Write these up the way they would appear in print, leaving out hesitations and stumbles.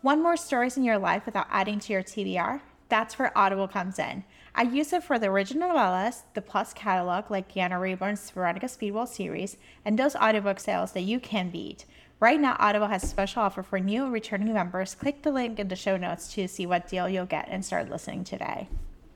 Want more stories in your life without adding to your TBR? That's where Audible comes in. I use it for the original novellas, the Plus catalog like Deanna Rayburn's Veronica Speedwell series, and those audiobook sales that you can beat. Right now, Audible has a special offer for new and returning members. Click the link in the show notes to see what deal you'll get and start listening today.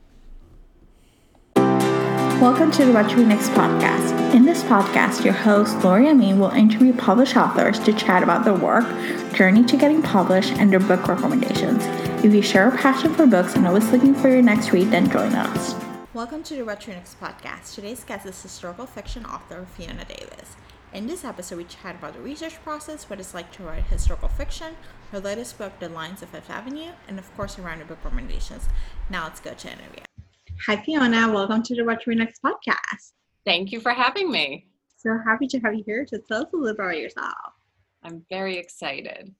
Welcome to the What to Read Next podcast. In this podcast, your host, Lori Amin, will interview published authors to chat about their work, journey to getting published, and their book recommendations. If you share a passion for books and always looking for your next read, then join us. Welcome to the What to Read Next podcast. Today's guest is historical fiction author Fiona Davis. In this episode, we chat about the research process, what it's like to write historical fiction, her latest book, The Lions of Fifth Avenue, and of course, around her book recommendations. Now let's go to the interview. Hi, Fiona. Welcome to the What to Read Next podcast. Thank you for having me. So happy to have you here. So tell us a little bit about yourself. I'm very excited.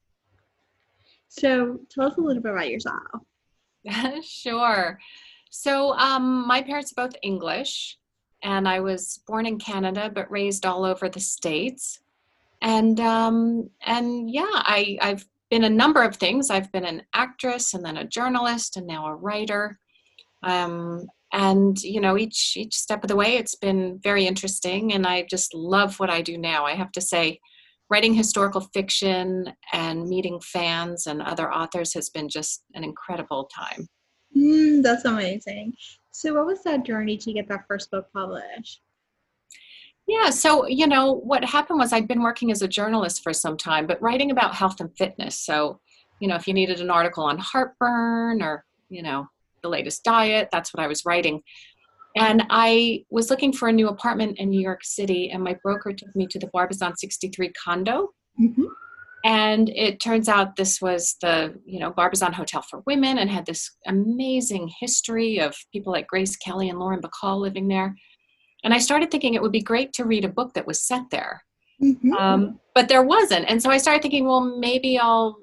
So tell us a little bit about yourself. Sure. So my parents are both English, and I was born in Canada but raised all over the States. And yeah, I've been a number of things. I've been an actress and then a journalist and now a writer. And you know, each step of the way, it's been very interesting, and I just love what I do now. I have to say, writing historical fiction and meeting fans and other authors has been just an incredible time. That's amazing. So what was that journey to get that first book published? Yeah, so, you know, what happened was I'd been working as a journalist for some time, but writing about health and fitness. So, you know, if you needed an article on heartburn or, you know, the latest diet, that's what I was writing. And I was looking for a new apartment in New York City, and my broker took me to the Barbizon 63 condo. Mm-hmm. And it turns out this was the, you know, Barbizon Hotel for Women, and had this amazing history of people like Grace Kelly and Lauren Bacall living there. And I started thinking it would be great to read a book that was set there. Mm-hmm. But there wasn't. And so I started thinking, well, maybe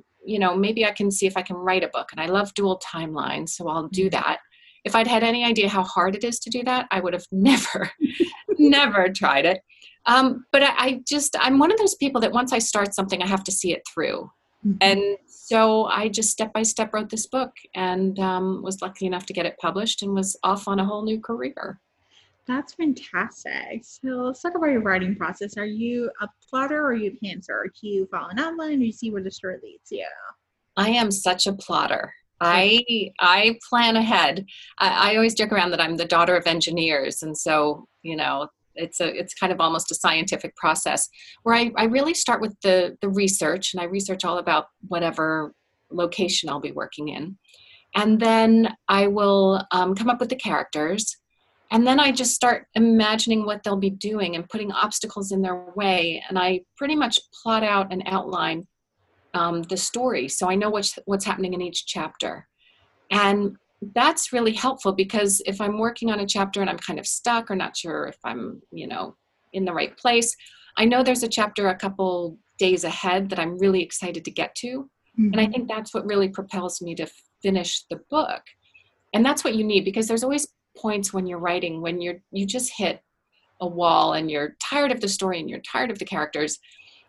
I can see if I can write a book. And I love dual timelines, so I'll do that. If I'd had any idea how hard it is to do that, I would have never tried it. But I'm one of those people that once I start something, I have to see it through. Mm-hmm. And so I just step by step wrote this book, and was lucky enough to get it published and was off on a whole new career. That's fantastic. So let's talk about your writing process. Are you a plotter or are you a pantser? Do you follow an outline, or do you see where the story leads you? I am such a plotter. I plan ahead. I always joke around that I'm the daughter of engineers. And so, you know, it's kind of almost a scientific process where I really start with the research, and I research all about whatever location I'll be working in. And then I will come up with the characters. And then I just start imagining what they'll be doing and putting obstacles in their way. And I pretty much plot out and outline the story, so I know what's happening in each chapter. And that's really helpful, because if I'm working on a chapter and I'm kind of stuck or not sure if I'm, you know, in the right place, I know there's a chapter a couple days ahead that I'm really excited to get to. Mm-hmm. And I think that's what really propels me to finish the book. And that's what you need, because there's always points when you're writing when you just hit a wall and you're tired of the story and you're tired of the characters.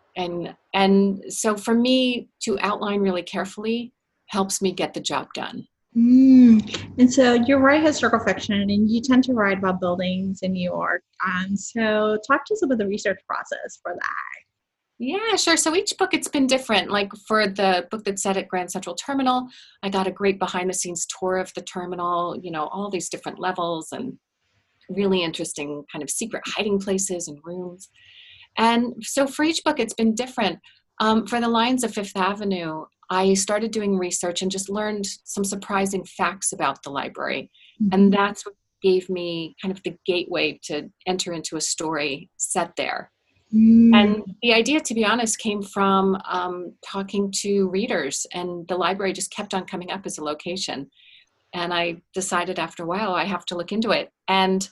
And so for me to outline really carefully helps me get the job done. And so you write historical fiction, and you tend to write about buildings in New York. So talk to us about the research process for that. Yeah, sure. So each book, it's been different. Like for the book that's set at Grand Central Terminal, I got a great behind the scenes tour of the terminal, you know, all these different levels and really interesting kind of secret hiding places and rooms. And so for each book, it's been different. For The Lions of Fifth Avenue, I started doing research and just learned some surprising facts about the library. Mm-hmm. And that's what gave me kind of the gateway to enter into a story set there. And the idea, to be honest, came from talking to readers, and the library just kept on coming up as a location. And I decided after a while, I have to look into it. And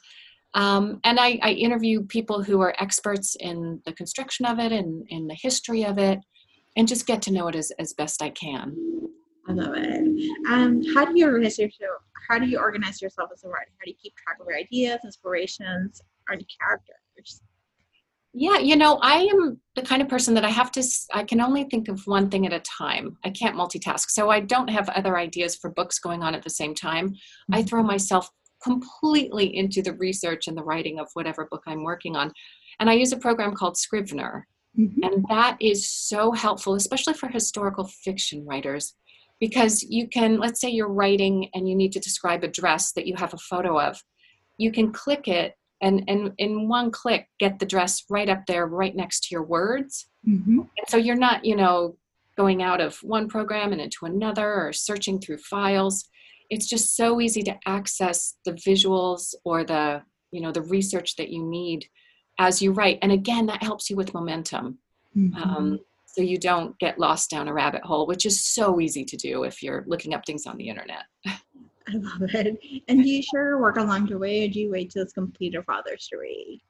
I interview people who are experts in the construction of it and in the history of it, and just get to know it as best I can. I love it. How do you organize yourself? How do you organize yourself as a writer? How do you keep track of your ideas, inspirations, or the characters? Yeah, I am the kind of person that I can only think of one thing at a time. I can't multitask. So I don't have other ideas for books going on at the same time. I throw myself completely into the research and the writing of whatever book I'm working on. And I use a program called Scrivener. Mm-hmm. And that is so helpful, especially for historical fiction writers, because you can, let's say you're writing and you need to describe a dress that you have a photo of. You can click it and in one click get the dress right up there, right next to your words. Mm-hmm. And so you're not, going out of one program and into another or searching through files. It's just so easy to access the visuals or the research that you need as you write. And again, that helps you with momentum. Mm-hmm. So you don't get lost down a rabbit hole, which is so easy to do if you're looking up things on the internet. I love it. And do you share your work along the way, or do you wait till it's completed for others to read?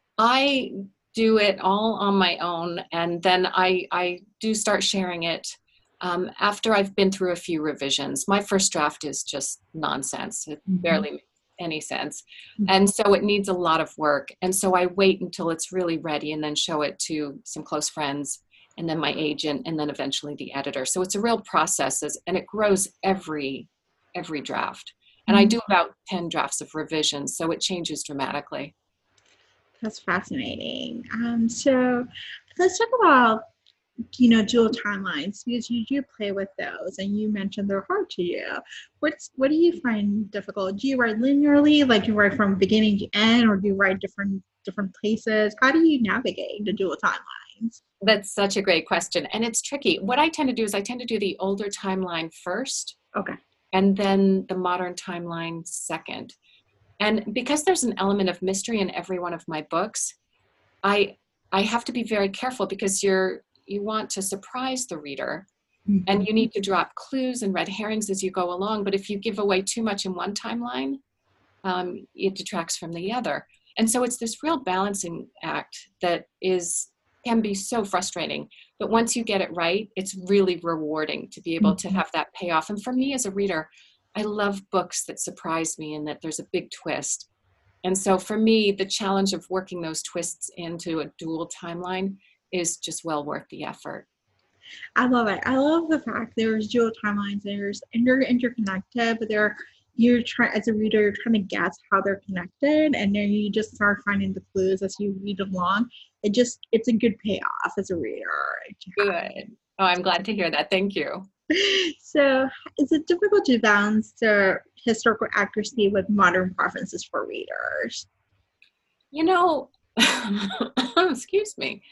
I do it all on my own, and then I do start sharing it after I've been through a few revisions. My first draft is just nonsense. It barely makes any sense. And so it needs a lot of work. And so I wait until it's really ready and then show it to some close friends and then my agent and then eventually the editor. So it's a real process, and it grows every draft. And I do about 10 drafts of revisions, so it changes dramatically. That's fascinating. So let's talk about, dual timelines, because you do play with those and you mentioned they're hard to do. What do you find difficult? Do you write linearly, like you write from beginning to end, or do you write different places? How do you navigate the dual timelines? That's such a great question. And it's tricky. What I tend to do is I tend to do the older timeline first. Okay. And then the modern timeline second. And because there's an element of mystery in every one of my books, I have to be very careful, because you want to surprise the reader, and you need to drop clues and red herrings as you go along. But if you give away too much in one timeline, it detracts from the other. And so it's this real balancing act that can be so frustrating. But once you get it right, it's really rewarding to be able to have that payoff. And for me as a reader, I love books that surprise me and that there's a big twist. And so for me, the challenge of working those twists into a dual timeline is just well worth the effort. I love it. I love the fact there's dual timelines, and they're interconnected, but you're trying, as a reader, you're trying to guess how they're connected, and then you just start finding the clues as you read along. It's a good payoff as a reader. Good. Oh, I'm glad to hear that. Thank you. So is it difficult to balance the historical accuracy with modern preferences for readers? Excuse me.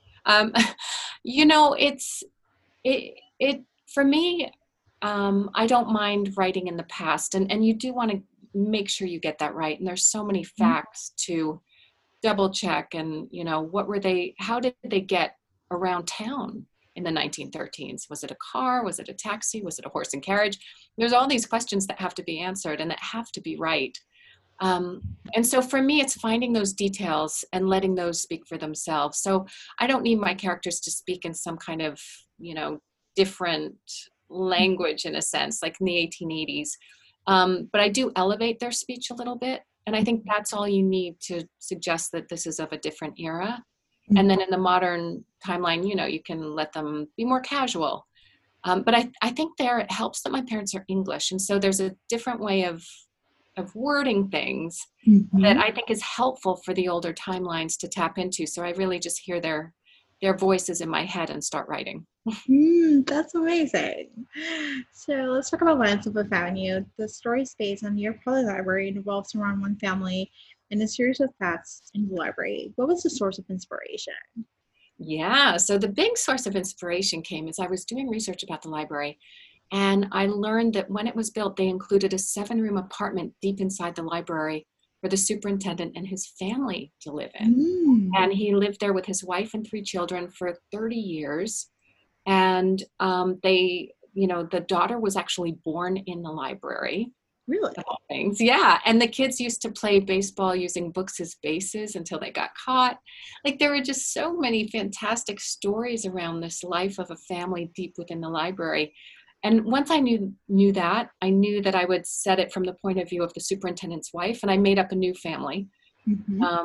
It for me, I don't mind writing in the past, and you do want to make sure you get that right. And there's so many facts to double check, and how did they get around town in the 1913s? Was it a car? Was it a taxi? Was it a horse and carriage? There's all these questions that have to be answered and that have to be right. And so for me, it's finding those details and letting those speak for themselves. So I don't need my characters to speak in some kind of, different language in a sense, like in the 1880s. But I do elevate their speech a little bit. And I think that's all you need to suggest that this is of a different era. And then in the modern timeline, you can let them be more casual. But I think there it helps that my parents are English. And so there's a different way of wording things that I think is helpful for the older timelines to tap into. So I really just hear their voices in my head and start writing. That's amazing. So let's talk about Lands of Avenue. The story is based on New York Public Library and revolves around one family and a series of thefts in the library. What was the source of inspiration? Yeah, so the big source of inspiration came as I was doing research about the library. And I learned that when it was built, they included a 7-room apartment deep inside the library for the superintendent and his family to live in. And he lived there with his wife and 3 children for 30 years. And the daughter was actually born in the library. Really? Things. Yeah. And the kids used to play baseball using books as bases until they got caught. Like, there were just so many fantastic stories around this life of a family deep within the library. And once I knew that, I knew that I would set it from the point of view of the superintendent's wife, and I made up a new family.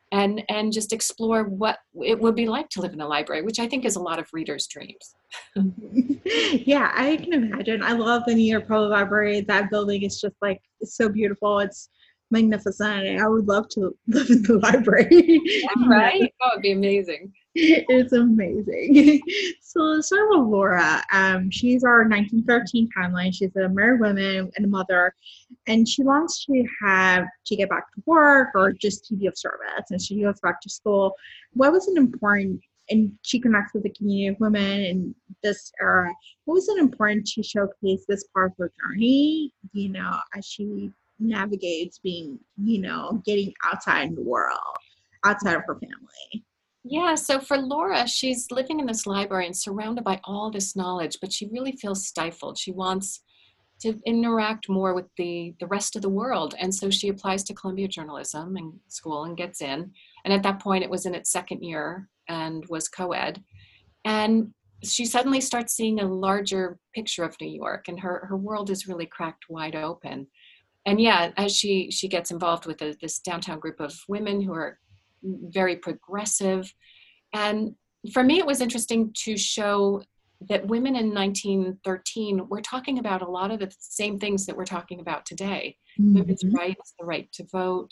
and just explore what it would be like to live in a library, which I think is a lot of readers' dreams. Yeah, I can imagine. I love the New York Public Library. That building is just like, it's so beautiful. It's magnificent. I would love to live in the library. Yeah, right? That would be amazing. It's amazing. So let's start with Laura. She's our 1913 timeline. She's a married woman and a mother, and she wants to get back to work or just to be of service. And she goes back to school. What was it important? And she connects with the community of women in this era. What was it important to showcase this part of her journey? As she navigates being, getting outside in the world, outside of her family. Yeah, so for Laura, she's living in this library and surrounded by all this knowledge, but she really feels stifled. She wants to interact more with the rest of the world. And so she applies to Columbia Journalism in school and gets in. And at that point, it was in its second year and was co-ed. And she suddenly starts seeing a larger picture of New York, and her world is really cracked wide open. And yeah, as she gets involved with this downtown group of women who are very progressive. And for me, it was interesting to show that women in 1913 were talking about a lot of the same things that we're talking about today. Mm-hmm. Women's rights, the right to vote,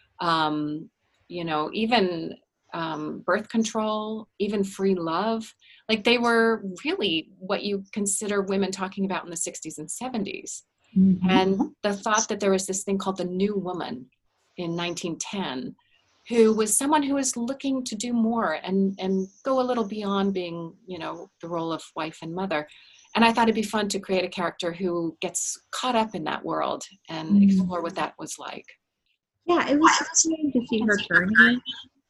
even birth control, even free love. Like, they were really what you consider women talking about in the 60s and 70s. Mm-hmm. And the thought that there was this thing called the New Woman in 1910, who was someone who was looking to do more and go a little beyond being, the role of wife and mother. And I thought it'd be fun to create a character who gets caught up in that world and explore what that was like. Yeah, it was fascinating to see her journey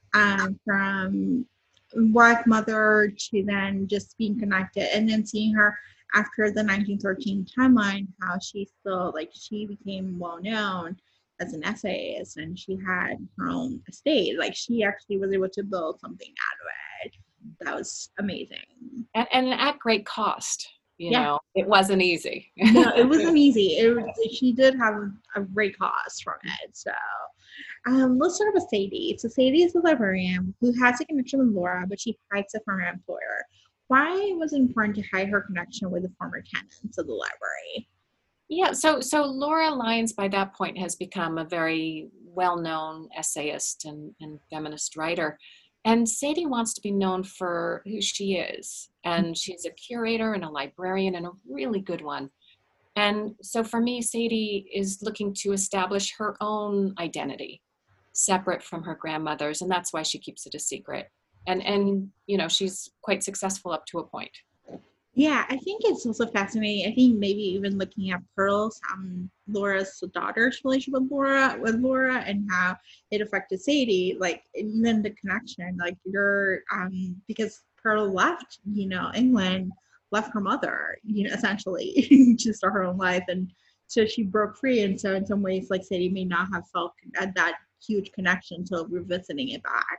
from wife, mother, to then just being connected, and then seeing her after the 1913 timeline, how she still, she became well known as an essayist, and she had her own estate. She actually was able to build something out of it. That was amazing. And at great cost. It wasn't easy. No, it wasn't easy. She did have a great cost from it. So let's start with Sadie. So Sadie is a librarian who has a connection with Laura, but she hides it from her employer. Why was it important to hide her connection with the former tenants of the library? Yeah, so Laura Lyons by that point has become a very well-known essayist and feminist writer. And Sadie wants to be known for who she is. And she's a curator and a librarian, and a really good one. And so for me, Sadie is looking to establish her own identity, separate from her grandmother's, and that's why she keeps it a secret. And she's quite successful up to a point. Yeah, I think it's also fascinating. I think maybe even looking at Pearl's, Laura's daughter's relationship with Laura, and how it affected Sadie, even the connection, because Pearl left, England, left her mother, essentially to start her own life, and so she broke free. And so in some ways, Sadie may not have felt that huge connection until revisiting it back,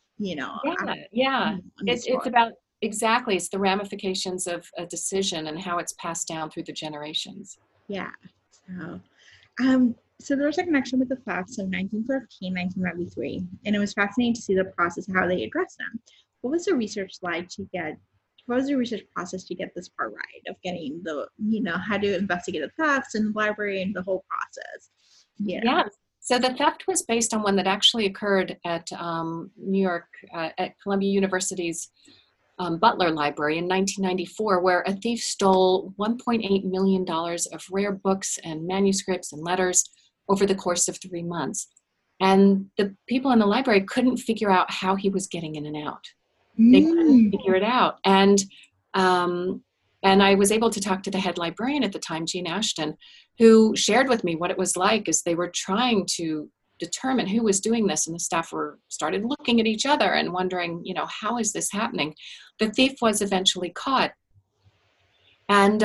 Yeah. It's about. Exactly. It's the ramifications of a decision and how it's passed down through the generations. Yeah. So there was a connection with the thefts of 1913, 1993, and it was fascinating to see the process of how they addressed them. What was the research process to get this part right, of getting how to investigate the thefts in the library and the whole process? Yeah. So the theft was based on one that actually occurred at New York, at Columbia University's Butler Library in 1994, where a thief stole $1.8 million of rare books and manuscripts and letters over the course of 3 months. And the people in the library couldn't figure out how he was getting in and out. They couldn't figure it out. And I was able to talk to the head librarian at the time, Jean Ashton, who shared with me what it was like as they were trying to determine who was doing this, and the staff started looking at each other and wondering, how is this happening? The thief was eventually caught, and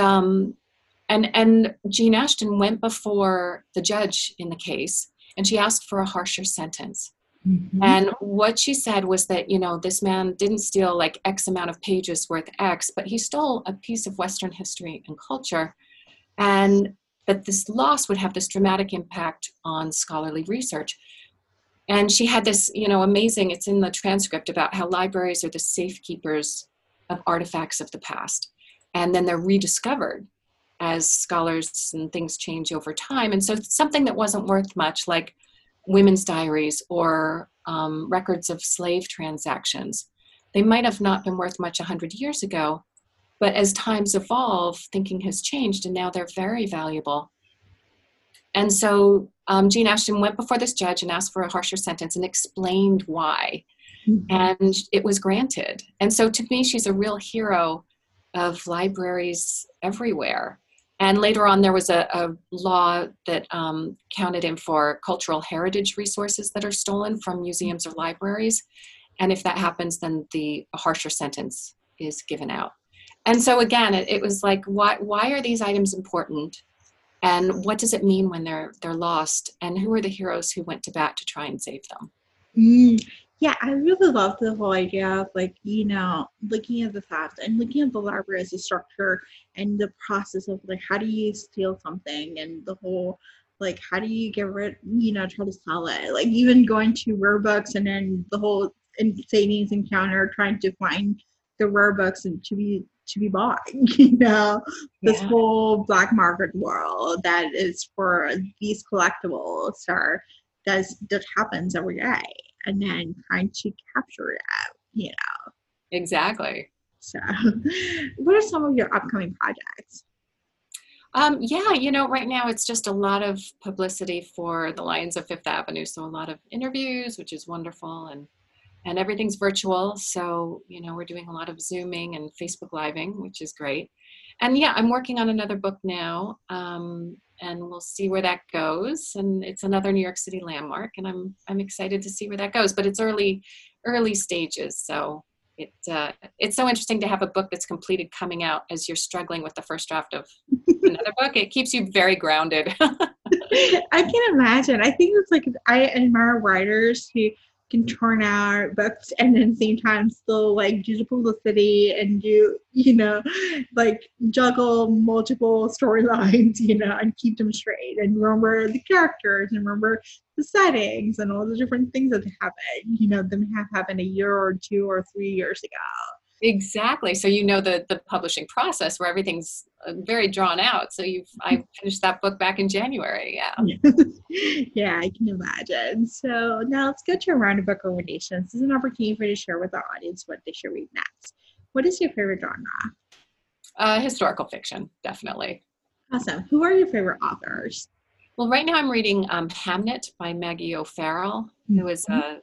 Jean Ashton went before the judge in the case, and she asked for a harsher sentence. Mm-hmm. And what she said was that, this man didn't steal X amount of pages worth X, but he stole a piece of Western history and culture, and that this loss would have this dramatic impact on scholarly research. And she had this, amazing, it's in the transcript, about how libraries are the safekeepers of artifacts of the past. And then they're rediscovered as scholars and things change over time. And so something that wasn't worth much, like women's diaries or records of slave transactions, they might have not been worth much 100 years ago, but as times evolve, thinking has changed, and now they're very valuable. And so Jean Ashton went before this judge and asked for a harsher sentence and explained why. Mm-hmm. And it was granted. And so to me, she's a real hero of libraries everywhere. And later on, there was a law that counted in for cultural heritage resources that are stolen from museums or libraries. And if that happens, then a harsher sentence is given out. And so again, it was like, why are these items important? And what does it mean when they're lost? And who are the heroes who went to bat to try and save them? Yeah, I really love the whole idea of looking at the theft and looking at the library as a structure and the process of how do you steal something, and the whole how do you get rid, try to sell it, even going to rare books and then the whole savings encounter trying to find the rare books and to be bought, this whole black market world that is for these collectibles that happens every day, and then trying to capture it, Exactly. So what are some of your upcoming projects? Right now it's just a lot of publicity for the Lions of Fifth Avenue. So a lot of interviews, which is wonderful, and everything's virtual. So, we're doing a lot of Zooming and Facebook Living, which is great. And I'm working on another book now, and we'll see where that goes. And it's another New York City landmark, and I'm excited to see where that goes. But it's early stages, so it's so interesting to have a book that's completed coming out as you're struggling with the first draft of another book. It keeps you very grounded. I can imagine. I think it's I admire writers who can turn out books and then at the same time still do the publicity and do juggle multiple storylines, and keep them straight and remember the characters and remember the settings and all the different things that happen, them have happened a year or 2 or 3 years ago. Exactly. So the publishing process where everything's very drawn out. So I finished that book back in January. Yeah. Yeah, I can imagine. So now let's go to a round of book recommendations. This is an opportunity for you to share with our audience what they should read next. What is your favorite genre? Historical fiction, definitely. Awesome. Who are your favorite authors? Well, right now I'm reading Hamnet by Maggie O'Farrell, who is a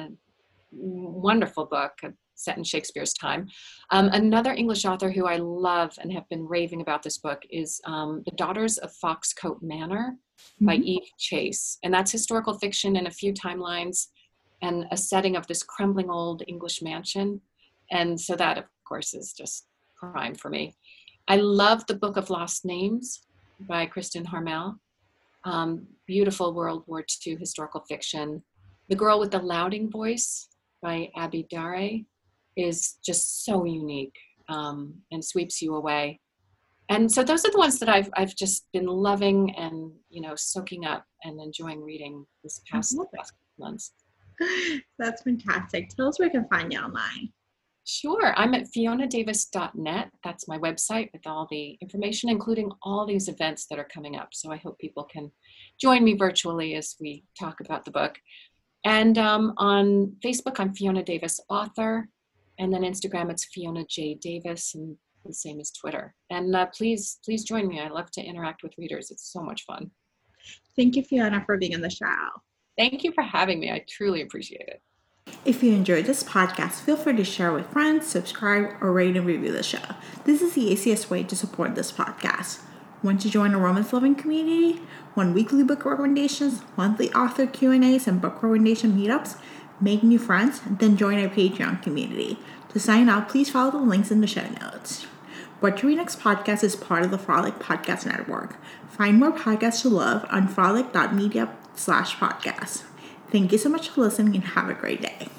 wonderful book set in Shakespeare's time. Another English author who I love and have been raving about this book is The Daughters of Foxcote Manor by Eve Chase. And that's historical fiction in a few timelines and a setting of this crumbling old English mansion. And so that, of course, is just prime for me. I love The Book of Lost Names by Kristen Harmel. Beautiful World War II historical fiction. The Girl with the Louding Voice by Abby Dare is just so unique and sweeps you away. And so those are the ones that I've just been loving and soaking up and enjoying reading this past months. That's fantastic. Tell us where we can find you online. Sure. I'm at FionaDavis.net. That's my website with all the information, including all these events that are coming up. So I hope people can join me virtually as we talk about the book. And on Facebook, I'm Fiona Davis Author. And then Instagram, it's Fiona J. Davis, and the same as Twitter. And please join me. I love to interact with readers. It's so much fun. Thank you, Fiona, for being on the show. Thank you for having me. I truly appreciate it. If you enjoyed this podcast, feel free to share with friends, subscribe, or rate and review the show. This is the easiest way to support this podcast. Want to join a romance loving community? Want weekly book recommendations, monthly author Q&As, and book recommendation meetups? Make new friends? Then join our Patreon community. To sign up, please follow the links in the show notes. What to Read Next podcast is part of the Frolic Podcast Network. Find more podcasts to love on frolic.media/podcast. Thank you so much for listening and have a great day.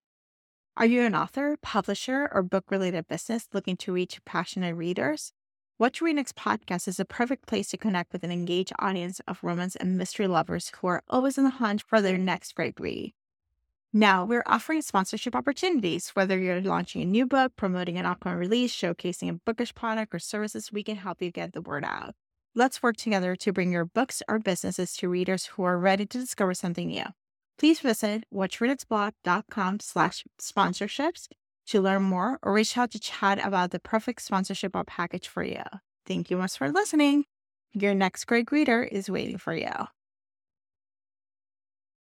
Are you an author, publisher, or book-related business looking to reach passionate readers? What to Read Next podcast is a perfect place to connect with an engaged audience of romance and mystery lovers who are always on the hunt for their next great read. Now, we're offering sponsorship opportunities. Whether you're launching a new book, promoting an upcoming release, showcasing a bookish product or services, we can help you get the word out. Let's work together to bring your books or businesses to readers who are ready to discover something new. Please visit whattoreadnextblog.com/sponsorships to learn more or reach out to chat about the perfect sponsorship or package for you. Thank you much for listening. Your next great reader is waiting for you.